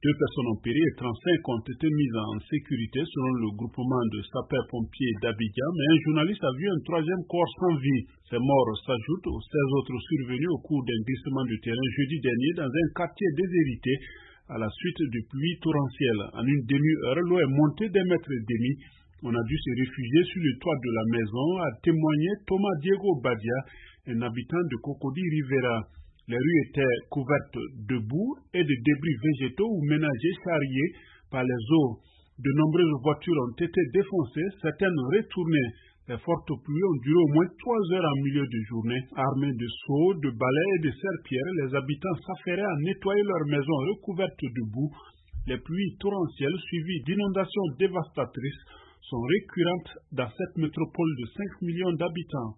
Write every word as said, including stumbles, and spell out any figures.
Deux personnes ont péri et trente-cinq ont été mises en sécurité selon le groupement de sapeurs-pompiers d'Abidjan, mais un journaliste a vu un troisième corps sans vie. Ces morts s'ajoutent aux seize autres survenus au cours d'un glissement de terrain jeudi dernier dans un quartier déshérité à la suite de pluies torrentielles. En une demi-heure, l'eau est montée d'un mètre et demi. On a dû se réfugier sur le toit de la maison, a témoigné Thomas Diego Badia, un habitant de Cocody Rivera. Les rues étaient couvertes de boue et de débris végétaux ou ménagers charriés par les eaux. De nombreuses voitures ont été défoncées, certaines retournées. Les fortes pluies ont duré au moins trois heures en milieu de journée. Armés de seaux, de balais et de serpillères, les habitants s'affairaient à nettoyer leurs maisons recouvertes de boue. Les pluies torrentielles suivies d'inondations dévastatrices sont récurrentes dans cette métropole de cinq millions d'habitants.